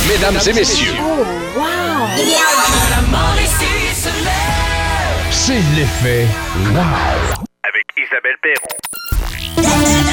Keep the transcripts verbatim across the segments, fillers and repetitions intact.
Mesdames et messieurs. Oh, wow! C'est l'effet wow. Avec Isabelle Perron.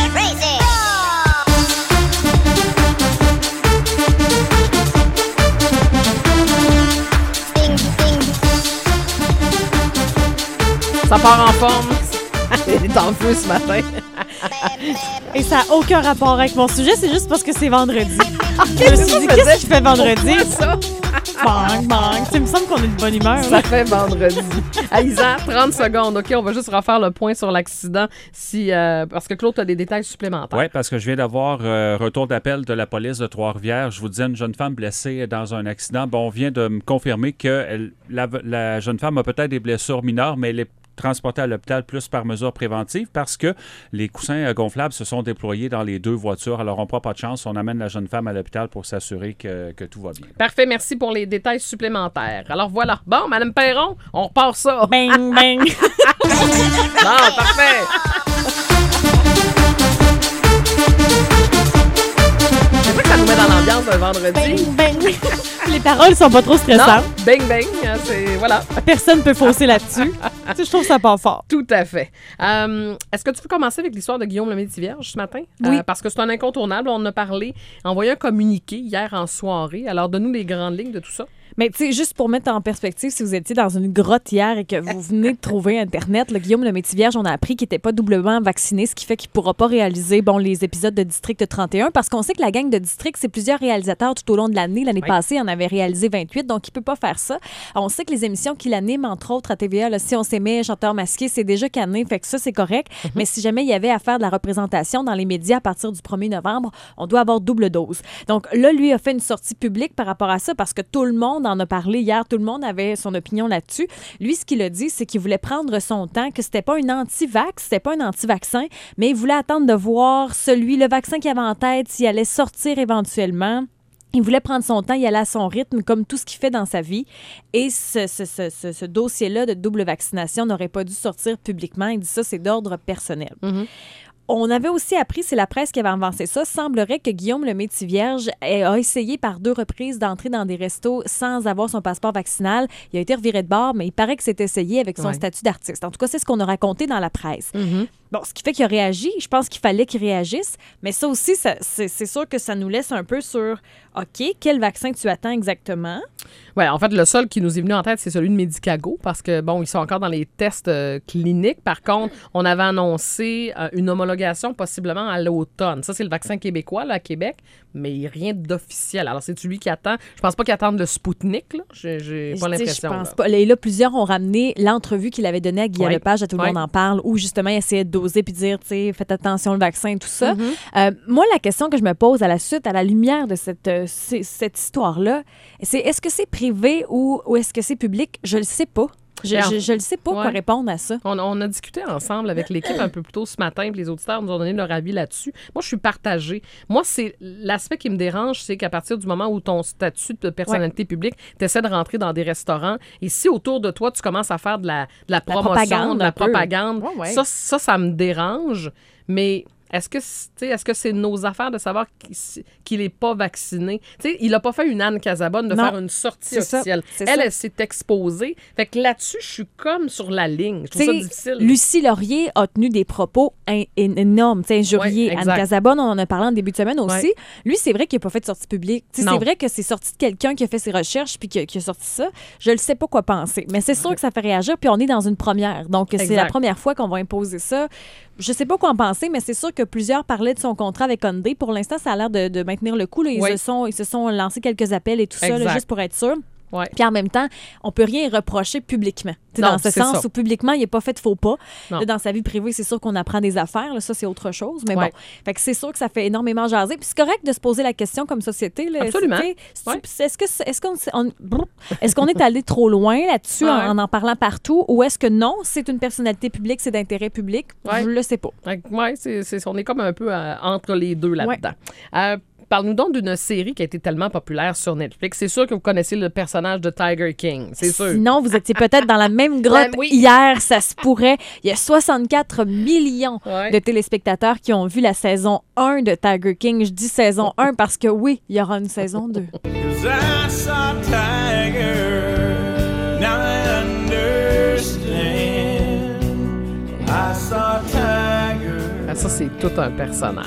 Ça part en forme. Elle est en feu ce matin. Et ça n'a aucun rapport avec mon sujet, c'est juste parce que c'est vendredi. Okay, je me suis dit, qu'est-ce qui fait vendredi? Ça? Bang, bang. Tu sais, il me semble qu'on est de bonne humeur. Ça Là. fait vendredi. Aïsa, trente secondes. OK, on va juste refaire le point sur l'accident si, euh, parce que Claude, tu as des détails supplémentaires. Oui, parce que je viens d'avoir euh, retour d'appel de la police de Trois-Rivières. Je vous disais, une jeune femme blessée dans un accident. Bon, on vient de me confirmer que elle, la, la jeune femme a peut-être des blessures mineures, mais elle est transportée à l'hôpital plus par mesure préventive parce que les coussins gonflables se sont déployés dans les deux voitures. Alors, on ne prend pas de chance. On amène la jeune femme à l'hôpital pour s'assurer que, que tout va bien. Parfait, merci pour les détails supplémentaires. Alors voilà. Bon, Mme Perron, on repart ça. Bang, bang. Bon, parfait. C'est vrai que ça nous met dans l'ambiance d'un vendredi. Bang, bang. Les paroles sont pas trop stressantes. Non, bang, bang, c'est... Voilà. Personne peut fausser là-dessus. Tu sais, je trouve ça pas fort. Tout à fait. Euh, est-ce que tu veux commencer avec l'histoire de Guillaume Lemaitre-Vierge ce matin? Oui. Euh, parce que c'est un incontournable. On en a parlé, envoyé un communiqué hier en soirée. Alors, donne-nous les grandes lignes de tout ça. Mais tu sais, juste pour mettre en perspective, si vous étiez dans une grotte hier et que vous venez de trouver Internet, le Guillaume Lemaitre-Vierge, on a appris qu'il n'était pas doublement vacciné, ce qui fait qu'il ne pourra pas réaliser bon, les épisodes de District trente et un, parce qu'on sait que la gang de District, c'est plusieurs réalisateurs tout au long de l'année. L'année oui. passée, il en avait réalisé vingt-huit, donc il ne peut pas faire ça. On sait que les émissions qu'il anime, entre autres à T V A, là, Si on s'aimait, Chanteur masqué, c'est déjà canné, fait que ça, c'est correct. Mm-hmm. Mais si jamais il y avait à faire de la représentation dans les médias à partir du premier novembre, on doit avoir double dose. Donc là, lui a fait une sortie publique par rapport à ça, parce que tout le monde en a parlé hier. Tout le monde avait son opinion là-dessus. Lui, ce qu'il a dit, c'est qu'il voulait prendre son temps, que c'était pas une anti-vax, c'était pas un anti-vaccin, mais il voulait attendre de voir celui, le vaccin qu'il avait en tête, s'il allait sortir éventuellement. Il voulait prendre son temps, y aller à son rythme, comme tout ce qu'il fait dans sa vie. Et ce, ce, ce, ce, ce dossier-là de double vaccination n'aurait pas dû sortir publiquement. Il dit ça, c'est d'ordre personnel. Mm-hmm. On avait aussi appris, c'est la presse qui avait avancé ça, semblerait que Guillaume Lemaitre-Vierge a essayé par deux reprises d'entrer dans des restos sans avoir son passeport vaccinal. Il a été reviré de bord, mais il paraît que c'est essayé avec son ouais. statut d'artiste. En tout cas, c'est ce qu'on a raconté dans la presse. Mm-hmm. Bon, ce qui fait qu'il a réagi. Je pense qu'il fallait qu'il réagisse. Mais ça aussi, ça, c'est, c'est sûr que ça nous laisse un peu sur, OK, quel vaccin tu attends exactement? Oui, en fait, le seul qui nous est venu en tête, c'est celui de Medicago, parce que, bon, ils sont encore dans les tests euh, cliniques. Par contre, on avait annoncé euh, une homologation possiblement à l'automne. Ça, c'est le vaccin québécois, là, à Québec, mais rien d'officiel. Alors, c'est celui qui attend. Je pense pas qu'il attende le Spoutnik, là. J'ai, j'ai pas l'impression. Je pense là. pas. Et là, plusieurs ont ramené l'entrevue qu'il avait donnée à Guy oui. Lepage, à Tout le oui. monde en parle, où justement, il essayait de doser puis dire, tu sais, faites attention au vaccin, tout ça. Mm-hmm. Euh, moi, la question que je me pose à la suite, à la lumière de cette, euh, c- cette histoire-là, c'est est-ce que c'est privé ou, ou est-ce que c'est public? Je le sais pas. Je ne je, je sais pas ouais. quoi répondre à ça. On, on a discuté ensemble avec l'équipe un peu plus tôt ce matin, puis les auditeurs nous ont donné leur avis là-dessus. Moi, je suis partagée. Moi, c'est l'aspect qui me dérange, c'est qu'à partir du moment où ton statut de personnalité ouais. publique, tu essaies de rentrer dans des restaurants, et si autour de toi, tu commences à faire de la, de la promotion, la propagande, de la propagande, ouais, ouais. Ça, ça, ça me dérange, mais... Est-ce que, est-ce que c'est nos affaires de savoir qu'il n'est pas vacciné? T'sais, il n'a pas fait une Anne Casabonne de non, faire une sortie officielle. Elle, ça. elle s'est exposée. Fait que là-dessus, je suis comme sur la ligne. Je trouve ça difficile. Lucie Laurier a tenu des propos in- in- énormes, injuriés. Ouais, Anne Casabonne, on en a parlé en début de semaine aussi. Ouais. Lui, c'est vrai qu'il n'a pas fait de sortie publique. C'est vrai que c'est sorti de quelqu'un qui a fait ses recherches puis qui, qui a sorti ça. Je ne sais pas quoi penser. Mais c'est sûr que ça fait réagir. Puis on est dans une première. Donc, exact. C'est la première fois qu'on va imposer ça. Je sais pas quoi en penser, mais c'est sûr que plusieurs parlaient de son contrat avec Hyundai. Pour l'instant, ça a l'air de, de maintenir le coup. Là. Ils, oui. se sont, ils se sont lancés quelques appels et tout exact. ça, là, juste pour être sûr. Ouais. Puis en même temps, on peut rien reprocher publiquement. Non, dans ce sens ça. Où publiquement, il n'est pas fait de faux pas. Là, dans sa vie privée, c'est sûr qu'on apprend des affaires. Là, ça, c'est autre chose. Mais ouais. bon, fait que c'est sûr que ça fait énormément jaser. Puis c'est correct de se poser la question comme société. Là, absolument. Ouais. Est-ce, que, est-ce, qu'on, on, est-ce qu'on est allé trop loin là-dessus ouais. en en parlant partout ou est-ce que non, c'est une personnalité publique, c'est d'intérêt public? Ouais. Je ne le sais pas. Oui, c'est, c'est, on est comme un peu euh, entre les deux là-dedans. Ouais. Euh, parle-nous donc d'une série qui a été tellement populaire sur Netflix. C'est sûr que vous connaissez le personnage de Tiger King, c'est sûr. Sinon, vous étiez peut-être dans la même grotte Ben oui. hier, ça se pourrait. Il y a soixante-quatre millions Ouais. de téléspectateurs qui ont vu la saison un de Tiger King. Je dis saison un parce que oui, il y aura une saison deux. Cause I saw Tiger, now I understand. I saw Tiger. Ah, ça, c'est tout un personnage.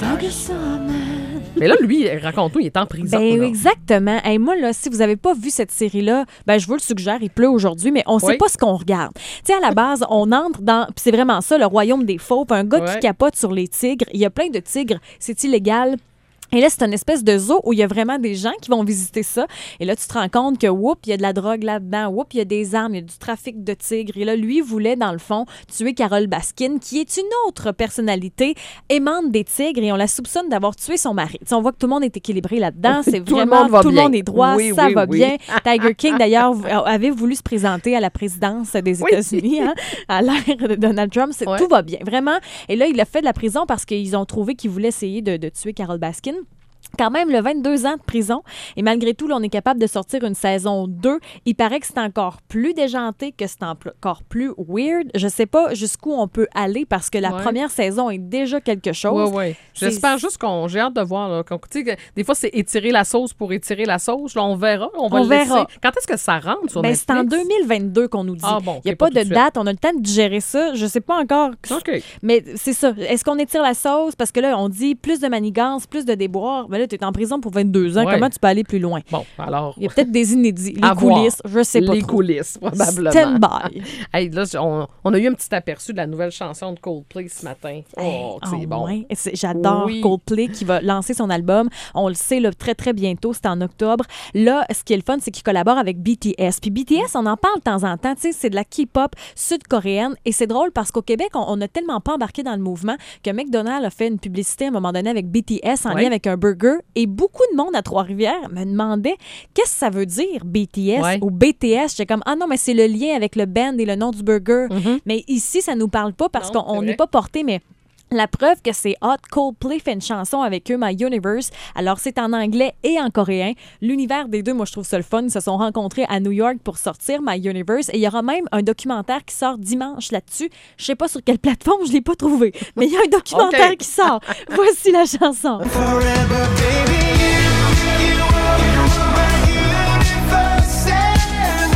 Mais là, lui, raconte-nous, il est en prison. Ben, là. exactement. Et moi, là, si vous n'avez pas vu cette série-là, ben, je vous le suggère, il pleut aujourd'hui, mais on ne sait Oui. pas ce qu'on regarde. Tu sais, à la base, on entre dans, puis c'est vraiment ça, le royaume des fauves, un gars Ouais. qui capote sur les tigres. Il y a plein de tigres, c'est illégal. Et là, c'est une espèce de zoo où il y a vraiment des gens qui vont visiter ça. Et là, tu te rends compte que, whoop, il y a de la drogue là-dedans. Whoop, il y a des armes, il y a du trafic de tigres. Et là, lui voulait, dans le fond, tuer Carole Baskin, qui est une autre personnalité aimante des tigres. Et on la soupçonne d'avoir tué son mari. Tu sais, on voit que tout le monde est équilibré là-dedans. C'est Tout le vraiment, monde va tout le bien. monde est droit, Oui, ça oui, va oui. bien. Tiger King, d'ailleurs, avait voulu se présenter à la présidence des Oui. États-Unis, hein, à l'ère de Donald Trump. C'est- Ouais. Tout va bien, vraiment. Et là, il a fait de la prison parce qu'ils ont trouvé qu'il voulait essayer de, de tuer Carole Baskin. Quand même, le vingt-deux ans de prison. Et malgré tout, là, on est capable de sortir une saison deux. Il paraît que c'est encore plus déjanté, que c'est encore plus weird. Je sais pas jusqu'où on peut aller parce que la Ouais. première saison est déjà quelque chose. Oui, oui. C'est- J'espère juste qu'on. J'ai hâte de voir. Là, qu'on- tu sais, que des fois, c'est étirer la sauce pour étirer la sauce. Là, on verra. On va On le laisser. verra. Quand est-ce que ça rentre sur Ben, Netflix? c'est en deux mille vingt-deux qu'on nous dit. Ah bon, Il n'y a ok, pas, pas tout de de suite. date. On a le temps de digérer ça. Je sais pas encore. OK. Mais c'est ça. Est-ce qu'on étire la sauce? Parce que là, on dit plus de manigance, plus de déboire. Mais là, tu es en prison pour vingt-deux ans. Ouais. Comment tu peux aller plus loin? Bon, alors. Il y a peut-être des inédits. Les À voir. coulisses, je sais pas Les trop. coulisses, probablement. Stand by. Hey, là, on, on a eu un petit aperçu de la nouvelle chanson de Coldplay ce matin. Oh, que c'est Oh, bon. ouais. Et c'est- J'adore Oui. Coldplay qui va lancer son album. On le sait là, très, très bientôt. C'est en octobre. Là, ce qui est le fun, c'est qu'il collabore avec B T S. Puis B T S, on en parle de temps en temps. Tu sais, c'est de la K-pop sud-coréenne. Et c'est drôle parce qu'au Québec, on on n'a tellement pas embarqué dans le mouvement que McDonald's a fait une publicité à un moment donné avec B T S en Ouais. lien avec un burger. Et beaucoup de monde à Trois-Rivières me demandait qu'est-ce que ça veut dire B T S Ouais. ou B T S. J'étais comme, ah non, mais c'est le lien avec le band et le nom du burger. Mhm. Mais ici, ça nous parle pas parce Non, qu'on c'est n'est vrai. pas porté, mais la preuve que c'est hot, Coldplay fait une chanson avec eux, My Universe. Alors, c'est en anglais et en coréen. L'univers des deux, moi, je trouve ça le fun. Ils se sont rencontrés à New York pour sortir My Universe. Et il y aura même un documentaire qui sort dimanche là-dessus. Je sais pas sur quelle plateforme, je l'ai pas trouvé. Mais il y a un documentaire OK. qui sort. Voici la chanson. Forever, baby, you, you are my universe, and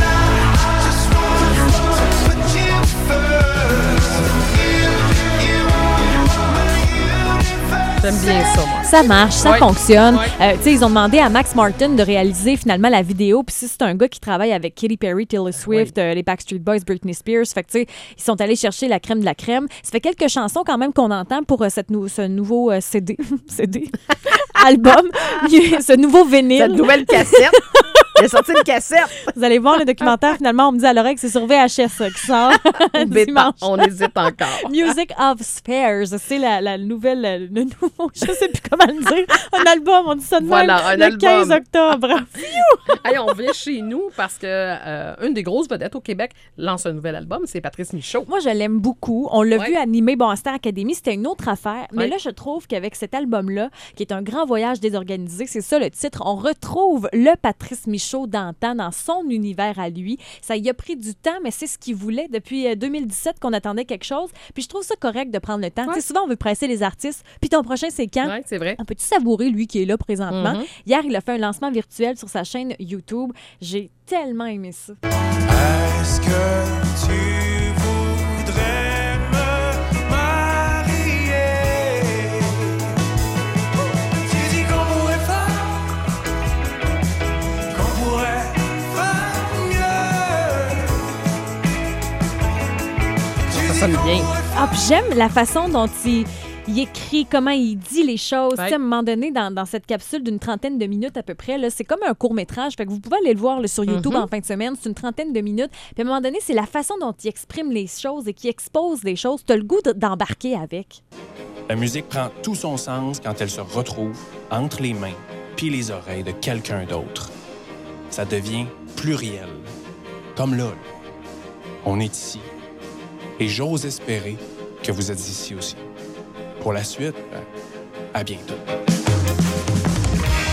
I just want to put you first. You, you are my universe. J'aime bien ça, moi. Ça marche, ça Ouais. fonctionne. Ouais. Euh, tu sais, ils ont demandé à Max Martin de réaliser finalement la vidéo. Puis si c'est un gars qui travaille avec Katy Perry, Taylor Swift, euh, les Backstreet Boys, Britney Spears. Fait que tu sais, ils sont allés chercher la crème de la crème. Ça fait quelques chansons quand même qu'on entend pour euh, cette nou- ce nouveau euh, C D, C D, album, ce nouveau vinyle. Cette nouvelle cassette. Il a sorti une cassette. Vous allez voir le documentaire. Finalement, on me dit à l'oreille que c'est sur V H S euh, qui sort dimanche. On hésite encore. Music of Spheres, c'est la, la nouvelle, euh, le nouveau, je sais plus comment le dire, un album, on dit ça de Voilà, même, un le album. quinze octobre. Hey, on vient chez nous parce que euh, une des grosses vedettes au Québec lance un nouvel album, c'est Patrice Michaud. Moi, je l'aime beaucoup. On l'a Ouais. vu animé, bon, à Star Academy, c'était une autre affaire. Mais Ouais. là, je trouve qu'avec cet album-là, qui est un grand voyage désorganisé, c'est ça le titre, on retrouve le Patrice Michaud d'antan dans son univers à lui. Ça y a pris du temps, mais c'est ce qu'il voulait depuis euh, deux mille dix-sept qu'on attendait quelque chose. Puis je trouve ça correct de prendre le temps. Ouais. Tu sais, souvent, on veut presser les artistes. Puis ton prochain, c'est quand? Oui, c'est vrai. On peut-tu savourer, lui, qui est là présentement? Mhm. Hier, il a fait un lancement virtuel sur sa chaîne YouTube. J'ai tellement aimé ça. Est-ce que tu voudrais me marier? Tu dis qu'on pourrait faire, qu'on pourrait faire mieux. Tu Ça dis sonne qu'on bien. pourrait Ah, puis j'aime la façon dont il, il écrit, comment il dit les choses. Ouais. Tu sais, à un moment donné, dans, dans cette capsule d'une trentaine de minutes à peu près, là, c'est comme un court-métrage. Fait que vous pouvez aller le voir là, sur YouTube Mhm. en fin de semaine. C'est une trentaine de minutes. Puis à un moment donné, c'est la façon dont il exprime les choses et qu'il expose les choses. Tu as le goût de- d'embarquer avec. La musique prend tout son sens quand elle se retrouve entre les mains puis les oreilles de quelqu'un d'autre. Ça devient pluriel. Comme là, là. On est ici. Et j'ose espérer que vous êtes ici aussi. Pour la suite, ben, à bientôt.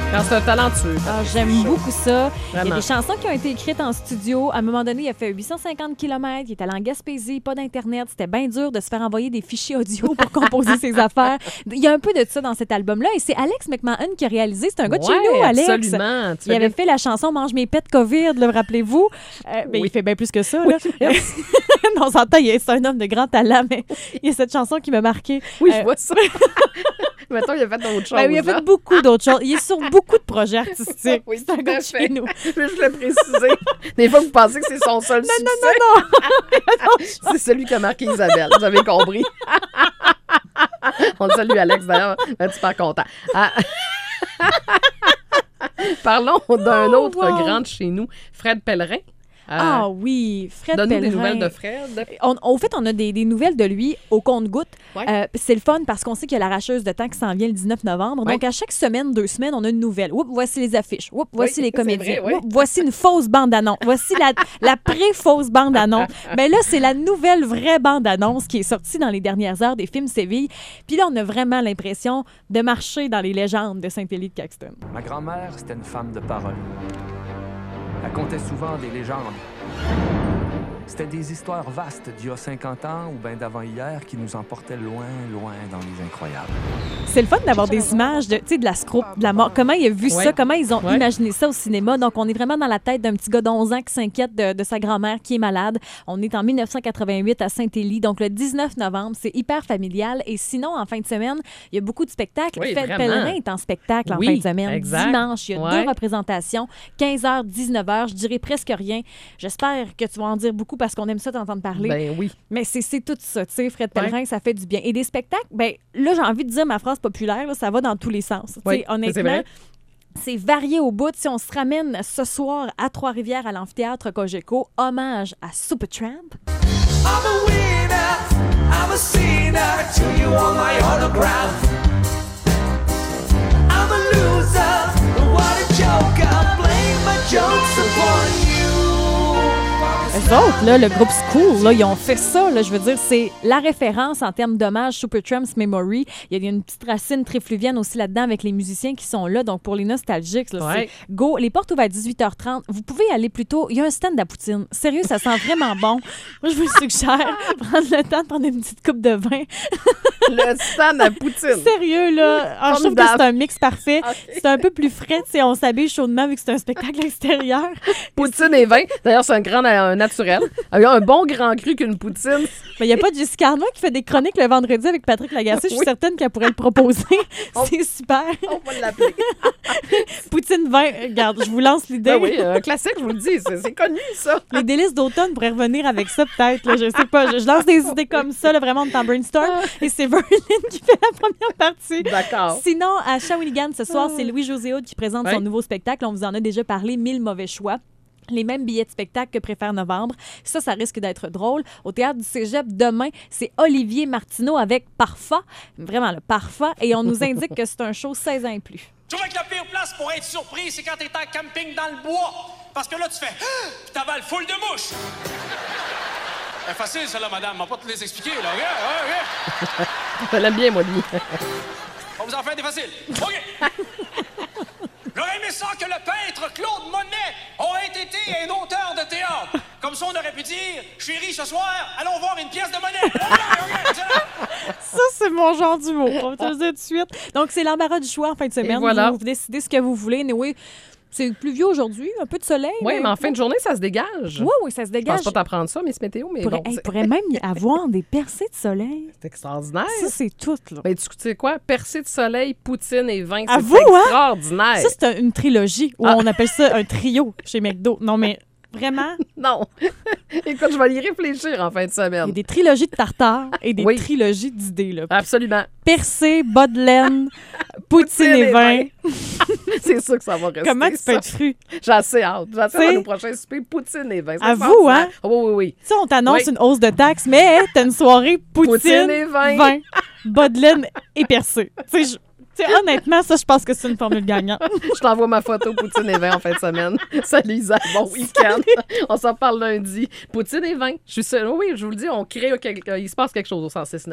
Quand c'est un talentueux. Ah, j'aime beaucoup ça. Il y a Vraiment. des chansons qui ont été écrites en studio. À un moment donné, il a fait huit cent cinquante kilomètres. Il est allé en Gaspésie, pas d'Internet. C'était bien dur de se faire envoyer des fichiers audio pour composer ses affaires. Il y a un peu de ça dans cet album-là. Et c'est Alex McMahon qui a réalisé. C'est un gars de chez Ouais, nous, Alex. absolument. Tu Il fais avait bien- fait la chanson Mange mes pets COVID, là, rappelez-vous. Euh, ben, Oui. Il fait bien plus que ça. Là. non, on s'entend, il est- c'est un homme de grand talent, mais il y a cette chanson qui m'a marqué. Oui, Euh, je vois ça. Mettons, il a fait d'autres choses. Ben, il a fait hein. beaucoup d'autres choses. Il est sur beaucoup de projets artistiques. Oui, c'est un tout gars à de fait. chez nous. Je veux juste le préciser. Des fois, vous pensez que c'est son seul succès. Non, non, non. C'est celui qui a marqué Isabelle. Vous avez compris. On le salue, Alex, d'ailleurs. On est super content. Ah. Parlons d'un Oh, autre wow. grand de chez nous, Fred Pellerin. Euh, Ah oui, Fred Donne-nous des Pellerin. nouvelles de Fred. On, au fait, on a des, des nouvelles de lui au compte-gouttes. Ouais. Euh, c'est le fun parce qu'on sait qu'il y a l'arracheuse de temps qui s'en vient le dix-neuf novembre. Ouais. Donc, à chaque semaine, deux semaines, on a une nouvelle. Oups, voici les affiches. Oups, voici Oui, les c'est comédiens. vrai, oui. Oups, voici une fausse bande-annonce. Voici la, la pré-fausse bande-annonce. Mais là, c'est la nouvelle vraie bande-annonce qui est sortie dans les dernières heures des films Séville. Puis là, on a vraiment l'impression de marcher dans les légendes de Saint-Élie de Caxton. Ma grand-mère, c'était une femme de parole. Elle contait souvent des légendes. C'était des histoires vastes d'il y a cinquante ans ou bien d'avant-hier qui nous emportaient loin, loin dans les incroyables. C'est le fun d'avoir des images de, tu sais, de la scrope, de la mort. Comment il a vu Ouais. ça, comment ils ont Ouais. imaginé ça au cinéma. Donc, on est vraiment dans la tête d'un petit gars d'onze ans qui s'inquiète de, de sa grand-mère qui est malade. On est en mille neuf cent quatre-vingt-huit à Saint-Élie, donc le dix-neuf novembre. C'est hyper familial. Et sinon, en fin de semaine, il y a beaucoup de spectacles. Oui, Fred vraiment. Pellerin est en spectacle en Oui, fin de semaine. exact. Dimanche, il y a Ouais. deux représentations, quinze heures, dix-neuf heures. Je dirais presque rien. J'espère que tu vas en dire beaucoup parce qu'on aime ça t'entendre parler. Ben oui. Mais c'est c'est tout ça, tu sais, Fred Ouais. Pellerin, ça fait du bien. Et des spectacles, ben là, j'ai envie de dire ma phrase populaire, là, ça va dans tous les sens. Tu sais, Oui, c'est honnêtement, vrai. c'est varié au bout. Si on se ramène ce soir à Trois-Rivières, à l'amphithéâtre Cogeco, hommage à Supertramp. I'm a winner, I'm a sinner to you on my autograph. I'm a loser, what a joke, I blame my jokes upon you. Eux autres, là, le groupe School, là, ils ont fait ça. Là, je veux dire, c'est la référence en termes d'hommage Supertramp's Memory. Il y a une petite racine trifluvienne aussi là-dedans avec les musiciens qui sont là. Donc, pour les nostalgiques, là, Ouais. c'est go. Les portes ouvrent à dix-huit heures trente. Vous pouvez aller plus tôt. Il y a un stand à poutine. Sérieux, ça sent vraiment bon. Moi, je vous suggère prendre le temps de prendre une petite coupe de vin. Le stand à Poutine. Sérieux, là. Ah, je trouve que Formidable. c'est un mix parfait. Ok. C'est un peu plus frais. tu sais, On s'habille chaudement vu que c'est un spectacle extérieur. Poutine et vin. D'ailleurs, c'est un grand un naturel. Il y a un bon grand cru qu'une poutine. Mais il n'y a pas de Jessica Arnaud qui fait des chroniques le vendredi avec Patrick Lagacé. Je suis Oui. certaine qu'elle pourrait le proposer. C'est super. On va l'appeler. Poutine vin. Regarde, je vous lance l'idée. Ben oui, un classique, je vous le dis. C'est c'est connu, ça. Les délices d'automne pourraient revenir avec ça, peut-être. là, Je sais pas. Je, je lance des idées comme ça, là, vraiment, on est en brainstorm. Et c'est Verlin qui fait la première partie. D'accord. Sinon, à Shawinigan, ce soir, c'est Louis-José Hood qui présente Ouais. son nouveau spectacle. On vous en a déjà parlé, Mille mauvais choix. Les mêmes billets de spectacle que Préfère Novembre. Ça, ça risque d'être drôle. Au Théâtre du Cégep, demain, c'est Olivier Martineau avec Parfa. Vraiment, le Parfa. Et on nous indique que c'est un show seize ans et plus. Je trouvais que la pire place pour être surpris, c'est quand t'es en camping dans le bois. Parce que là, tu fais ah! Puis t'avales full de mouches. C'est facile, ça, là, madame. On va pas te les expliquer, là. OK? OK? Je l'aime bien, moi, lui. On vous en fait des faciles. OK! J'aurais aimé ça que le peintre Claude Monet aurait été un auteur de théâtre. Comme ça, on aurait pu dire « Chérie, ce soir, allons voir une pièce de Monet. » OK, OK, excellent. Ça, c'est mon genre d'humour. On va te le dire tout de suite. Donc, c'est l'embarras du choix en fin de semaine. Et voilà. Vous décidez ce que vous voulez. Mais oui, c'est pluvieux aujourd'hui, un peu de soleil. Oui, mais en fin de journée, ça se dégage. Oui, oui, ça se Je dégage. pense pas t'apprendre ça, Miss Météo, mais Il pourrait, bon, hey, c'est- pourrait même y avoir des percées de soleil. c'est extraordinaire. Ça, c'est tout, là. Ben, tu sais quoi? Percée de soleil, poutine et vin, À c'est vous, hein? extraordinaire. Ça, c'est un- une trilogie ou Ah. on appelle ça un trio chez McDo. Non, mais vraiment, Non. Écoute, je vais y réfléchir en fin de il y a semaine. des trilogies de tartare et des Oui. trilogies d'idées. Là. Absolument. Percé, bas de laine, poutine Poutine et et vin. C'est sûr que ça va rester. Comment tu peux ça. être fru? J'ai assez hâte. J'ai assez hâte T'sais, à nos prochains soupers. Poutine et vin. Ça à se vous, passe, hein? Ah oui, oui, oui. Tu sais, on t'annonce Oui. une hausse de taxes, mais t'as une soirée poutine, Poutine et vin. bas de laine et percé. Tu sais, je- tu sais, honnêtement, ça, je pense que c'est une formule gagnante. Je t'envoie ma photo Poutine et vin en fin de semaine. Salut Isa, bon week-end. On s'en parle lundi. Poutine et vin. Je suis sûre. Oui, je vous le dis, on crée quelque... il se passe quelque chose au cent six neuf.